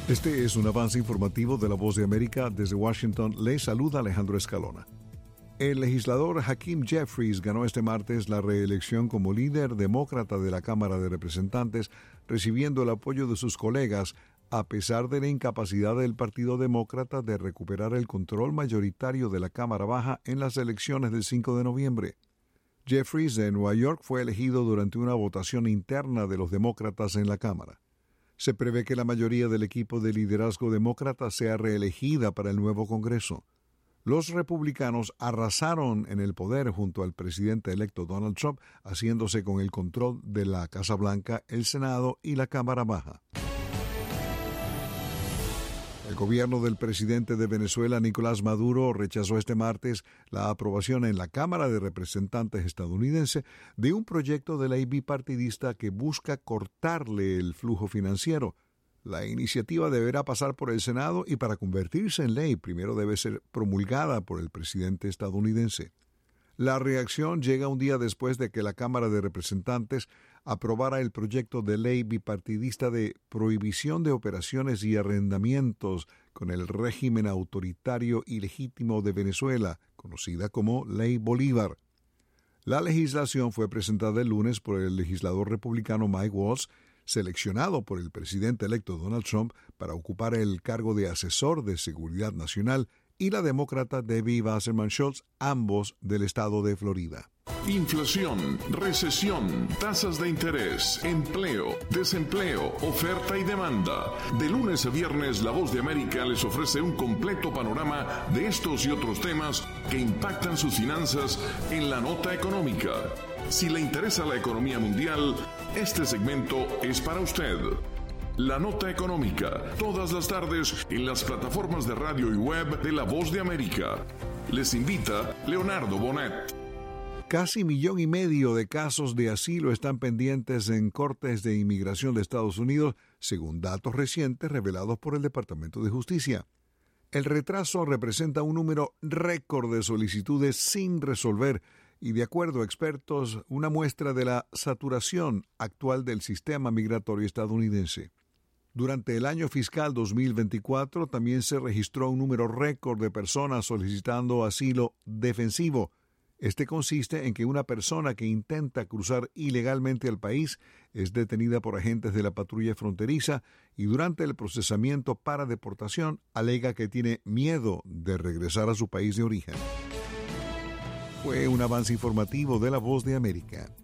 Este es un avance informativo de La Voz de América. Desde Washington le saluda Alejandro Escalona. El legislador Hakeem Jeffries ganó este martes la reelección como líder demócrata de la Cámara de Representantes, recibiendo el apoyo de sus colegas, a pesar de la incapacidad del Partido Demócrata de recuperar el control mayoritario de la Cámara Baja en las elecciones del 5 de noviembre. Jeffries de Nueva York fue elegido durante una votación interna de los demócratas en la Cámara. Se prevé que la mayoría del equipo de liderazgo demócrata sea reelegida para el nuevo Congreso. Los republicanos arrasaron en el poder junto al presidente electo Donald Trump, haciéndose con el control de la Casa Blanca, el Senado y la Cámara Baja. El gobierno del presidente de Venezuela, Nicolás Maduro, rechazó este martes la aprobación en la Cámara de Representantes estadounidense de un proyecto de ley bipartidista que busca cortarle el flujo financiero. La iniciativa deberá pasar por el Senado y para convertirse en ley primero debe ser promulgada por el presidente estadounidense. La reacción llega un día después de que la Cámara de Representantes aprobara el proyecto de ley bipartidista de prohibición de operaciones y arrendamientos con el régimen autoritario ilegítimo de Venezuela, conocida como Ley Bolívar. La legislación fue presentada el lunes por el legislador republicano Mike Waltz, seleccionado por el presidente electo Donald Trump para ocupar el cargo de asesor de seguridad nacional, y la demócrata Debbie Wasserman Schultz, ambos del estado de Florida. Inflación, recesión, tasas de interés, empleo, desempleo, oferta y demanda. De lunes a viernes, La Voz de América les ofrece un completo panorama de estos y otros temas que impactan sus finanzas en la nota económica. Si le interesa la economía mundial, este segmento es para usted. La Nota Económica, todas las tardes en las plataformas de radio y web de La Voz de América. Les invita Leonardo Bonet. Casi 1,5 millones de casos de asilo están pendientes en cortes de inmigración de Estados Unidos, según datos recientes revelados por el Departamento de Justicia. El retraso representa un número récord de solicitudes sin resolver y, de acuerdo a expertos, una muestra de la saturación actual del sistema migratorio estadounidense. Durante el año fiscal 2024 también se registró un número récord de personas solicitando asilo defensivo. Este consiste en que una persona que intenta cruzar ilegalmente al país es detenida por agentes de la patrulla fronteriza y durante el procesamiento para deportación alega que tiene miedo de regresar a su país de origen. Fue un avance informativo de La Voz de América.